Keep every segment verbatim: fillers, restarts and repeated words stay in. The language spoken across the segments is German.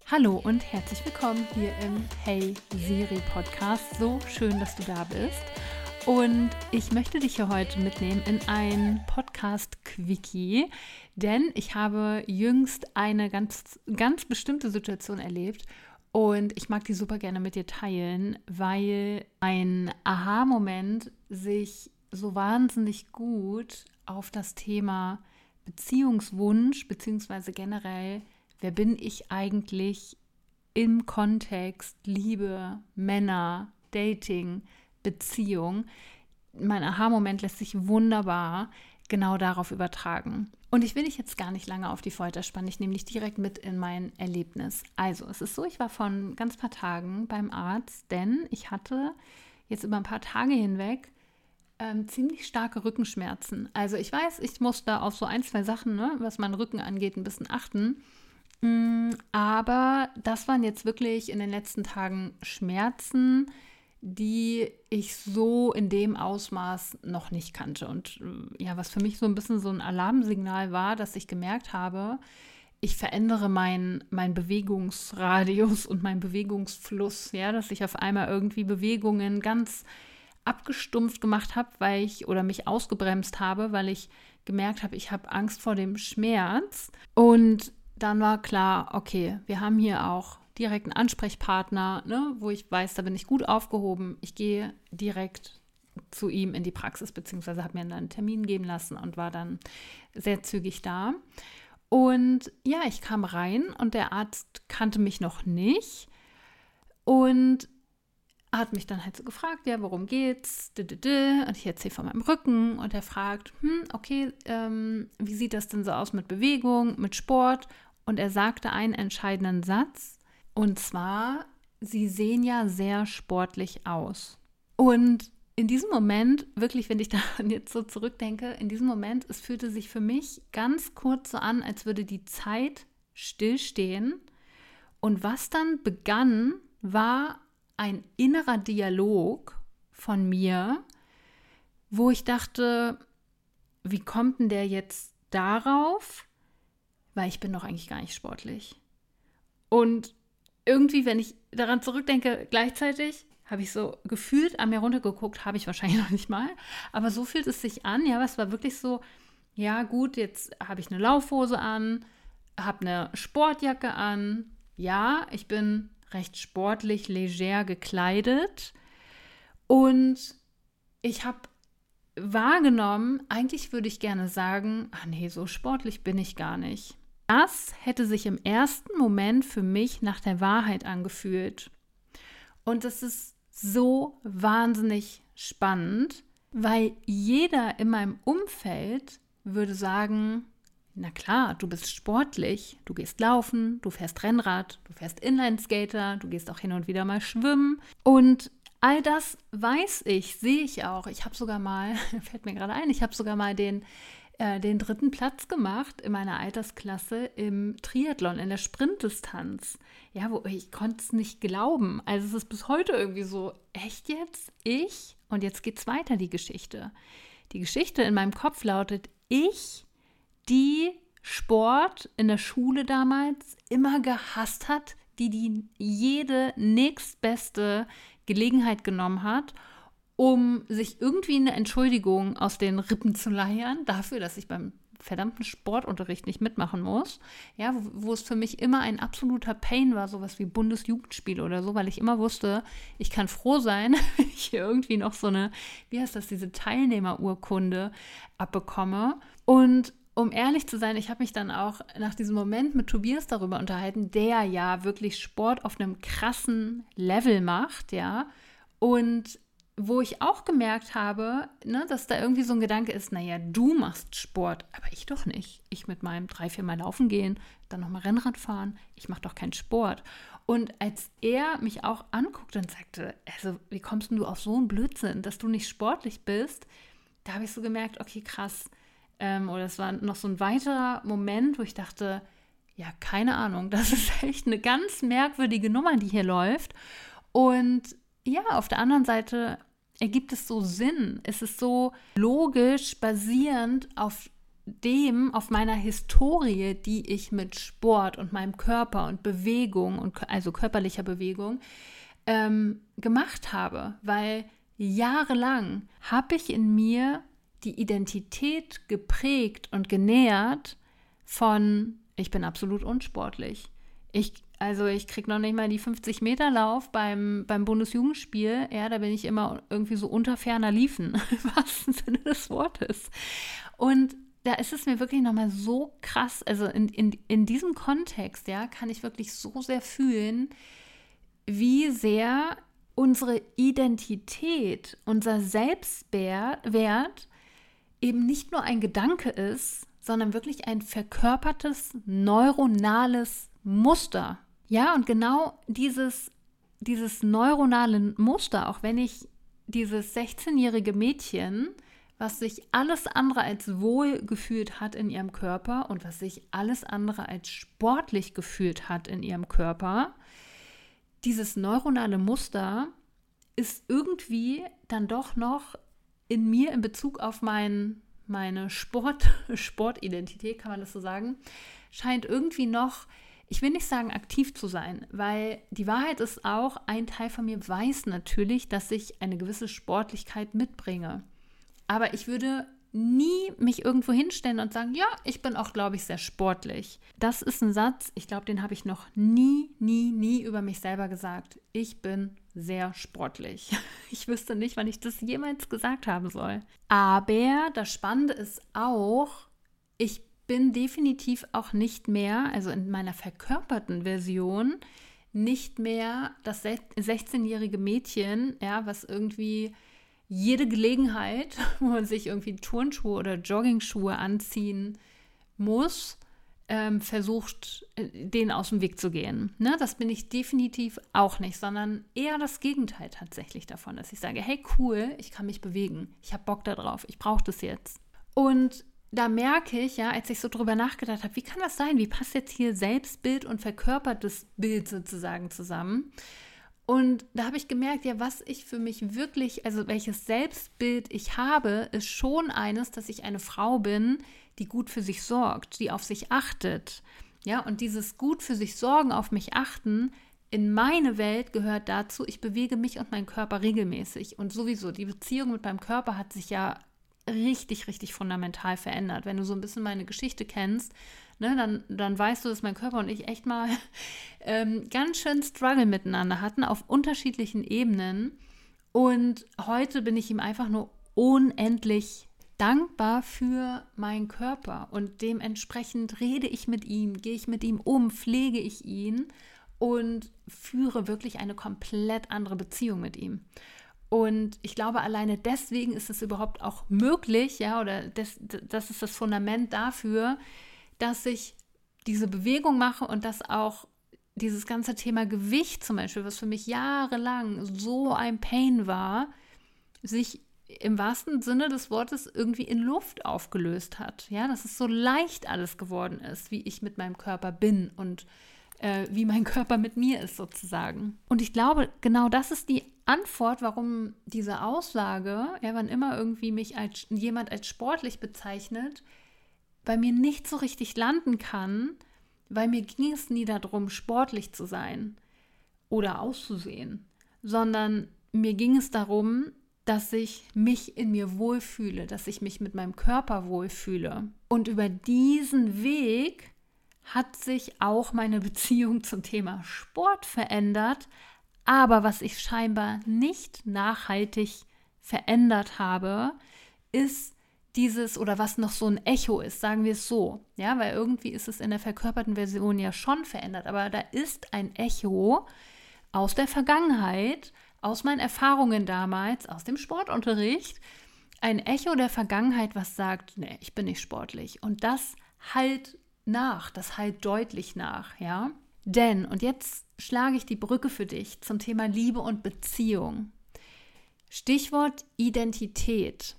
Hallo und herzlich willkommen hier im Hey Siri Podcast. So schön, dass du da bist. Und ich möchte dich hier heute mitnehmen in ein Podcast-Quickie, denn ich habe jüngst eine ganz, ganz bestimmte Situation erlebt und ich mag die super gerne mit dir teilen, weil ein Aha-Moment sich so wahnsinnig gut auf das Thema Beziehungswunsch beziehungsweise generell, wer bin ich eigentlich im Kontext Liebe, Männer, Dating, Beziehung. Mein Aha-Moment lässt sich wunderbar genau darauf übertragen. Und ich will dich jetzt gar nicht lange auf die Folter spannen. Ich nehme dich direkt mit in mein Erlebnis. Also, es ist so, ich war vor ein ganz paar Tagen beim Arzt, denn ich hatte jetzt über ein paar Tage hinweg ähm, ziemlich starke Rückenschmerzen. Also ich weiß, ich muss da auf so ein, zwei Sachen, ne, was meinen Rücken angeht, ein bisschen achten. Aber das waren jetzt wirklich in den letzten Tagen Schmerzen, die ich so in dem Ausmaß noch nicht kannte. Und ja, was für mich so ein bisschen so ein Alarmsignal war, dass ich gemerkt habe, ich verändere meinen mein Bewegungsradius und meinen Bewegungsfluss, ja, dass ich auf einmal irgendwie Bewegungen ganz abgestumpft gemacht habe, weil ich oder mich ausgebremst habe, weil ich gemerkt habe, ich habe Angst vor dem Schmerz. Und dann war klar, okay, wir haben hier auch direkt einen Ansprechpartner, ne, wo ich weiß, da bin ich gut aufgehoben. Ich gehe direkt zu ihm in die Praxis, beziehungsweise habe mir dann einen Termin geben lassen und war dann sehr zügig da. Und ja, ich kam rein und der Arzt kannte mich noch nicht und hat mich dann halt so gefragt, ja, worum geht's? Und ich erzähle von meinem Rücken und er fragt, hm, okay, ähm, wie sieht das denn so aus mit Bewegung, mit Sport? Und er sagte einen entscheidenden Satz, und zwar, Sie sehen ja sehr sportlich aus. Und in diesem Moment, wirklich, wenn ich daran jetzt so zurückdenke, in diesem Moment, es fühlte sich für mich ganz kurz so an, als würde die Zeit stillstehen. Und was dann begann, war ein innerer Dialog von mir, wo ich dachte, wie kommt denn der jetzt darauf? Weil ich bin doch eigentlich gar nicht sportlich. Und irgendwie, wenn ich daran zurückdenke, gleichzeitig habe ich so gefühlt an mir runtergeguckt, habe ich wahrscheinlich noch nicht mal, aber so fühlt es sich an, ja, es war wirklich so, ja gut, jetzt habe ich eine Laufhose an, habe eine Sportjacke an, ja, ich bin recht sportlich, leger gekleidet und ich habe wahrgenommen, eigentlich würde ich gerne sagen, ah nee, so sportlich bin ich gar nicht. Das hätte sich im ersten Moment für mich nach der Wahrheit angefühlt. Und es ist so wahnsinnig spannend, weil jeder in meinem Umfeld würde sagen, na klar, du bist sportlich, du gehst laufen, du fährst Rennrad, du fährst Inlineskater, du gehst auch hin und wieder mal schwimmen. Und all das weiß ich, sehe ich auch. Ich habe sogar mal, fällt mir gerade ein, ich habe sogar mal den den dritten Platz gemacht in meiner Altersklasse im Triathlon, in der Sprintdistanz. Ja, wo ich konnte es nicht glauben. Also es ist bis heute irgendwie so, echt jetzt? Ich? Und jetzt geht's weiter, die Geschichte. Die Geschichte in meinem Kopf lautet, ich, die Sport in der Schule damals immer gehasst hat, die die jede nächstbeste Gelegenheit genommen hat, um sich irgendwie eine Entschuldigung aus den Rippen zu leiern, dafür, dass ich beim verdammten Sportunterricht nicht mitmachen muss, ja, wo, wo es für mich immer ein absoluter Pain war, sowas wie Bundesjugendspiel oder so, weil ich immer wusste, ich kann froh sein, wenn ich hier irgendwie noch so eine, wie heißt das, diese Teilnehmerurkunde abbekomme. Und um ehrlich zu sein, ich habe mich dann auch nach diesem Moment mit Tobias darüber unterhalten, der ja wirklich Sport auf einem krassen Level macht, ja, und wo ich auch gemerkt habe, ne, dass da irgendwie so ein Gedanke ist, naja, du machst Sport, aber ich doch nicht. Ich mit meinem drei, vier Mal laufen gehen, dann nochmal Rennrad fahren, ich mache doch keinen Sport. Und als er mich auch anguckte und sagte, also wie kommst du auf so einen Blödsinn, dass du nicht sportlich bist, da habe ich so gemerkt, okay, krass. Ähm, oder es war noch so ein weiterer Moment, wo ich dachte, ja, keine Ahnung, das ist echt eine ganz merkwürdige Nummer, die hier läuft. Und ja, auf der anderen Seite ergibt es so Sinn. Es ist so logisch basierend auf dem, auf meiner Historie, die ich mit Sport und meinem Körper und Bewegung, und also körperlicher Bewegung, ähm, gemacht habe. Weil jahrelang habe ich in mir die Identität geprägt und genährt von, ich bin absolut unsportlich. Ich, also ich kriege noch nicht mal die fünfzig Meter Lauf beim, beim Bundesjugendspiel. Ja, da bin ich immer irgendwie so unter ferner Liefen, im wahrsten Sinne des Wortes. Und da ist es mir wirklich nochmal so krass, also in, in, in diesem Kontext, ja, kann ich wirklich so sehr fühlen, wie sehr unsere Identität, unser Selbstwert eben nicht nur ein Gedanke ist, sondern wirklich ein verkörpertes neuronales Muster. Ja, und genau dieses, dieses neuronale Muster, auch wenn ich dieses sechzehnjährige Mädchen, was sich alles andere als wohl gefühlt hat in ihrem Körper und was sich alles andere als sportlich gefühlt hat in ihrem Körper, dieses neuronale Muster ist irgendwie dann doch noch in mir in Bezug auf mein, meine Sport, Sportidentität, kann man das so sagen, scheint irgendwie noch, ich will nicht sagen aktiv zu sein, weil die Wahrheit ist auch, ein Teil von mir weiß natürlich, dass ich eine gewisse Sportlichkeit mitbringe. Aber ich würde nie mich irgendwo hinstellen und sagen, ja, ich bin auch, glaube ich, sehr sportlich. Das ist ein Satz, ich glaube, den habe ich noch nie, nie, nie über mich selber gesagt. Ich bin sehr sportlich. Ich wüsste nicht, wann ich das jemals gesagt haben soll. Aber das Spannende ist auch, ich bin definitiv auch nicht mehr, also in meiner verkörperten Version, nicht mehr das sechzehnjährige Mädchen, ja, was irgendwie jede Gelegenheit, wo man sich irgendwie Turnschuhe oder Joggingschuhe anziehen muss, ähm, versucht, denen aus dem Weg zu gehen. Ne? Das bin ich definitiv auch nicht, sondern eher das Gegenteil tatsächlich davon, dass ich sage, hey cool, ich kann mich bewegen, ich habe Bock da drauf, ich brauche das jetzt. Und da merke ich, ja, als ich so drüber nachgedacht habe, wie kann das sein, wie passt jetzt hier Selbstbild und verkörpertes Bild sozusagen zusammen? Und da habe ich gemerkt, ja, was ich für mich wirklich, also welches Selbstbild ich habe, ist schon eines, dass ich eine Frau bin, die gut für sich sorgt, die auf sich achtet. Ja, und dieses gut für sich sorgen, auf mich achten, in meine Welt gehört dazu, ich bewege mich und meinen Körper regelmäßig. Und sowieso, die Beziehung mit meinem Körper hat sich ja richtig, richtig fundamental verändert. Wenn du so ein bisschen meine Geschichte kennst, ne, dann, dann weißt du, dass mein Körper und ich echt mal ähm, ganz schön Struggle miteinander hatten, auf unterschiedlichen Ebenen. Und heute bin ich ihm einfach nur unendlich dankbar für meinen Körper. Und dementsprechend rede ich mit ihm, gehe ich mit ihm um, pflege ich ihn und führe wirklich eine komplett andere Beziehung mit ihm. Und ich glaube, alleine deswegen ist es überhaupt auch möglich, ja, oder das, das ist das Fundament dafür, dass ich diese Bewegung mache und dass auch dieses ganze Thema Gewicht zum Beispiel, was für mich jahrelang so ein Pain war, sich im wahrsten Sinne des Wortes irgendwie in Luft aufgelöst hat. Ja, dass es so leicht alles geworden ist, wie ich mit meinem Körper bin und äh, wie mein Körper mit mir ist sozusagen. Und ich glaube, genau das ist die Antwort, warum diese Aussage, ja, wann immer irgendwie mich als jemand als sportlich bezeichnet, bei mir nicht so richtig landen kann, weil mir ging es nie darum, sportlich zu sein oder auszusehen, sondern mir ging es darum, dass ich mich in mir wohlfühle, dass ich mich mit meinem Körper wohlfühle. Und über diesen Weg hat sich auch meine Beziehung zum Thema Sport verändert, aber was ich scheinbar nicht nachhaltig verändert habe, ist dieses, oder was noch so ein Echo ist, sagen wir es so, ja, weil irgendwie ist es in der verkörperten Version ja schon verändert, aber da ist ein Echo aus der Vergangenheit, aus meinen Erfahrungen damals, aus dem Sportunterricht, ein Echo der Vergangenheit, was sagt, nee, ich bin nicht sportlich. Und das halt nach, das halt deutlich nach, ja. Denn, und jetzt schlage ich die Brücke für dich zum Thema Liebe und Beziehung. Stichwort Identität.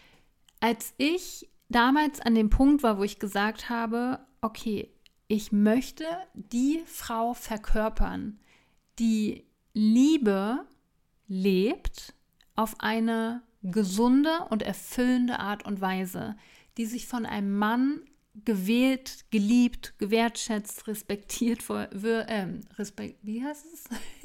Als ich damals an dem Punkt war, wo ich gesagt habe, okay, ich möchte die Frau verkörpern, die Liebe lebt auf eine gesunde und erfüllende Art und Weise, die sich von einem Mann gewählt, geliebt, gewertschätzt, respektiert, vor, ähm, respekt, wie heißt es?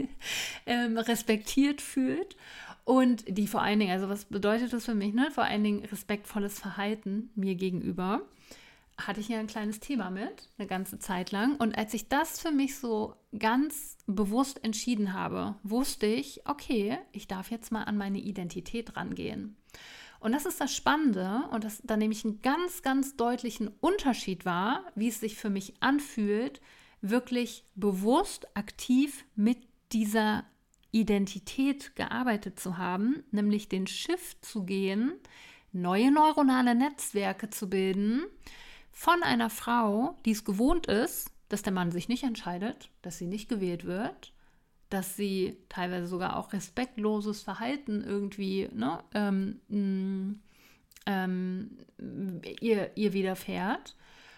ähm, respektiert fühlt und die vor allen Dingen, also was bedeutet das für mich, ne? Vor allen Dingen respektvolles Verhalten mir gegenüber, hatte ich ja ein kleines Thema mit, eine ganze Zeit lang. Und als ich das für mich so ganz bewusst entschieden habe, wusste ich, okay, ich darf jetzt mal an meine Identität rangehen. Und das ist das Spannende und das, da nehme ich einen ganz, ganz deutlichen Unterschied wahr, wie es sich für mich anfühlt, wirklich bewusst, aktiv mit dieser Identität gearbeitet zu haben, nämlich den Shift zu gehen, neue neuronale Netzwerke zu bilden von einer Frau, die es gewohnt ist, dass der Mann sich nicht entscheidet, dass sie nicht gewählt wird, dass sie teilweise sogar auch respektloses Verhalten irgendwie ne, ähm, ähm, ihr, ihr widerfährt,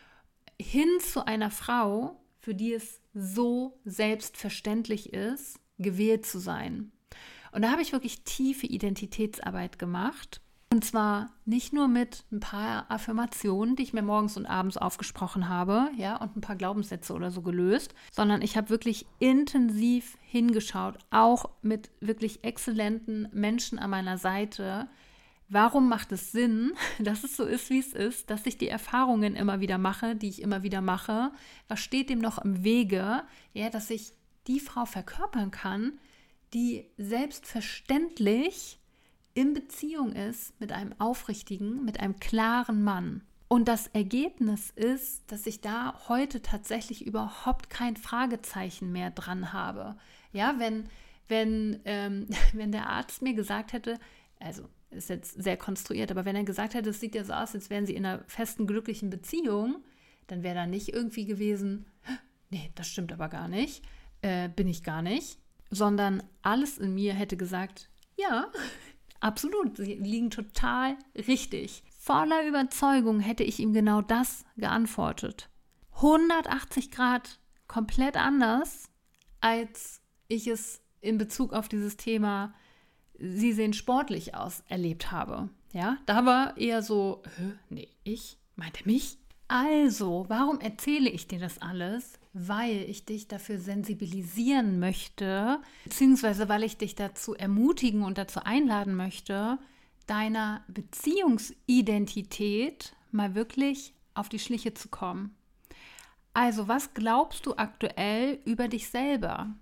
hin zu einer Frau, für die es so selbstverständlich ist, gewählt zu sein. Und da habe ich wirklich tiefe Identitätsarbeit gemacht. Und zwar nicht nur mit ein paar Affirmationen, die ich mir morgens und abends aufgesprochen habe, ja, und ein paar Glaubenssätze oder so gelöst, sondern ich habe wirklich intensiv hingeschaut, auch mit wirklich exzellenten Menschen an meiner Seite. Warum macht es Sinn, dass es so ist, wie es ist, dass ich die Erfahrungen immer wieder mache, die ich immer wieder mache? Was steht dem noch im Wege, ja, dass ich die Frau verkörpern kann, die selbstverständlich in Beziehung ist mit einem aufrichtigen, mit einem klaren Mann. Und das Ergebnis ist, dass ich da heute tatsächlich überhaupt kein Fragezeichen mehr dran habe. Ja, wenn, wenn, ähm, wenn der Arzt mir gesagt hätte, also ist jetzt sehr konstruiert, aber wenn er gesagt hätte, es sieht ja so aus, als wären sie in einer festen, glücklichen Beziehung, dann wäre da nicht irgendwie gewesen, nee, das stimmt aber gar nicht, äh, bin ich gar nicht, sondern alles in mir hätte gesagt, ja, absolut, sie liegen total richtig. Voller Überzeugung hätte ich ihm genau das geantwortet. hundertachtzig Grad komplett anders, als ich es in Bezug auf dieses Thema sie sehen sportlich aus erlebt habe. Ja, da war eher so, nee, ich? Meint er mich? Also, warum erzähle ich dir das alles? Weil ich dich dafür sensibilisieren möchte, beziehungsweise weil ich dich dazu ermutigen und dazu einladen möchte, deiner Beziehungsidentität mal wirklich auf die Schliche zu kommen. Also, was glaubst du aktuell über dich selber?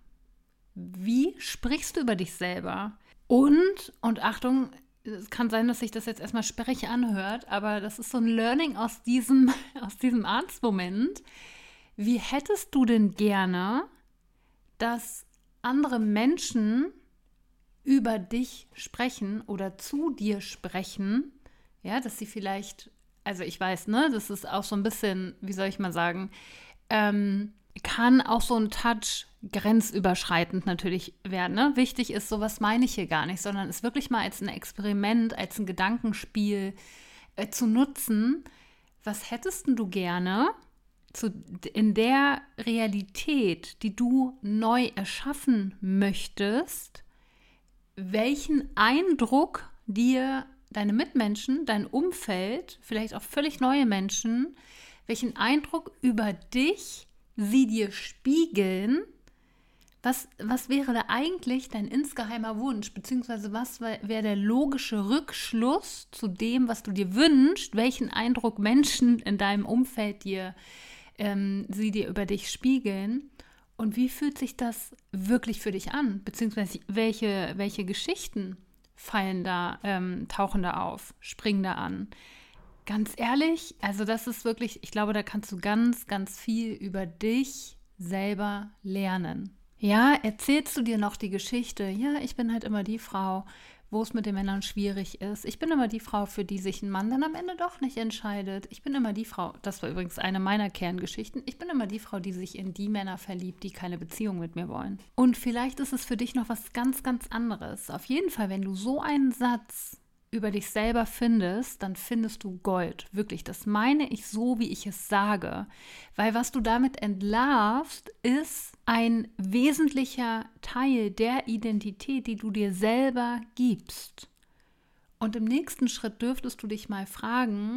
Wie sprichst du über dich selber? Und, und Achtung, es kann sein, dass sich das jetzt erstmal sperrig anhört, aber das ist so ein Learning aus diesem, aus diesem Arztmoment. Wie hättest du denn gerne, dass andere Menschen über dich sprechen oder zu dir sprechen? Ja, dass sie vielleicht, also ich weiß, ne, das ist auch so ein bisschen, wie soll ich mal sagen, ähm, kann auch so ein Touch grenzüberschreitend natürlich werden. Ne? Wichtig ist, sowas meine ich hier gar nicht, sondern es wirklich mal als ein Experiment, als ein Gedankenspiel äh, zu nutzen. Was hättest du gerne zu, in der Realität, die du neu erschaffen möchtest, welchen Eindruck dir deine Mitmenschen, dein Umfeld, vielleicht auch völlig neue Menschen, welchen Eindruck über dich sie dir spiegeln, was, was wäre da eigentlich dein insgeheimer Wunsch, beziehungsweise was wäre der logische Rückschluss zu dem, was du dir wünschst, welchen Eindruck Menschen in deinem Umfeld dir, ähm, sie dir über dich spiegeln und wie fühlt sich das wirklich für dich an, beziehungsweise welche, welche Geschichten fallen da, ähm, tauchen da auf, springen da an. Ganz ehrlich, also das ist wirklich, ich glaube, da kannst du ganz, ganz viel über dich selber lernen. Ja, erzählst du dir noch die Geschichte, ja, ich bin halt immer die Frau, wo es mit den Männern schwierig ist. Ich bin immer die Frau, für die sich ein Mann dann am Ende doch nicht entscheidet. Ich bin immer die Frau, das war übrigens eine meiner Kerngeschichten, ich bin immer die Frau, die sich in die Männer verliebt, die keine Beziehung mit mir wollen. Und vielleicht ist es für dich noch was ganz, ganz anderes. Auf jeden Fall, wenn du so einen Satz über dich selber findest, dann findest du Gold. Wirklich, das meine ich so, wie ich es sage. Weil was du damit entlarvst, ist ein wesentlicher Teil der Identität, die du dir selber gibst. Und im nächsten Schritt dürftest du dich mal fragen,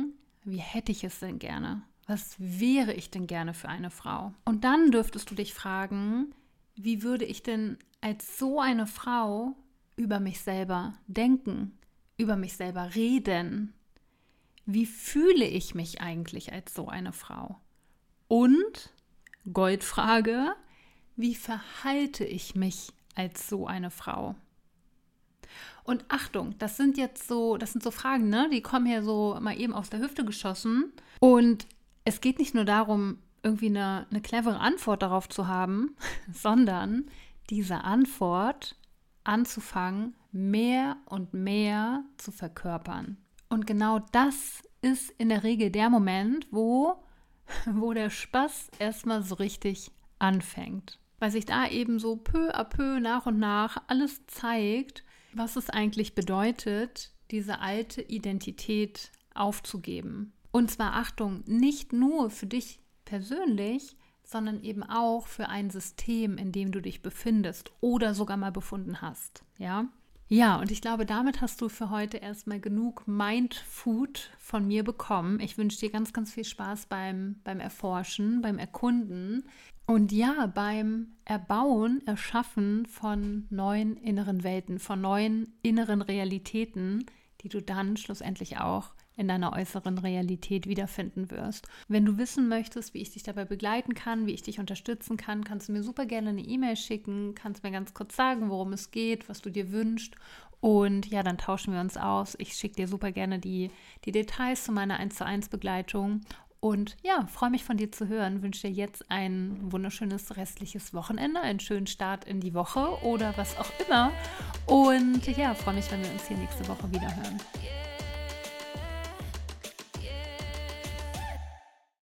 wie hätte ich es denn gerne? Was wäre ich denn gerne für eine Frau? Und dann dürftest du dich fragen, wie würde ich denn als so eine Frau über mich selber denken, über mich selber reden? Wie fühle ich mich eigentlich als so eine Frau? Und, Goldfrage, wie verhalte ich mich als so eine Frau? Und Achtung, das sind jetzt so, das sind so Fragen, ne? Die kommen hier so mal eben aus der Hüfte geschossen. Und es geht nicht nur darum, irgendwie eine, eine clevere Antwort darauf zu haben, sondern diese Antwort anzufangen, mehr und mehr zu verkörpern. Und genau das ist in der Regel der Moment, wo, wo der Spaß erstmal so richtig anfängt. Weil sich da eben so peu à peu nach und nach alles zeigt, was es eigentlich bedeutet, diese alte Identität aufzugeben. Und zwar, Achtung, nicht nur für dich persönlich, sondern eben auch für ein System, in dem du dich befindest oder sogar mal befunden hast. Ja, ja, und ich glaube, damit hast du für heute erstmal genug Mindfood von mir bekommen. Ich wünsche dir ganz, ganz viel Spaß beim, beim Erforschen, beim Erkunden und ja, beim Erbauen, Erschaffen von neuen inneren Welten, von neuen inneren Realitäten, die du dann schlussendlich auch in deiner äußeren Realität wiederfinden wirst. Wenn du wissen möchtest, wie ich dich dabei begleiten kann, wie ich dich unterstützen kann, kannst du mir super gerne eine E-Mail schicken, kannst mir ganz kurz sagen, worum es geht, was du dir wünschst und ja, dann tauschen wir uns aus. Ich schicke dir super gerne die, die Details zu meiner eins zu eins Begleitung und ja, freue mich von dir zu hören, wünsche dir jetzt ein wunderschönes restliches Wochenende, einen schönen Start in die Woche oder was auch immer und ja, freue mich, wenn wir uns hier nächste Woche wieder hören.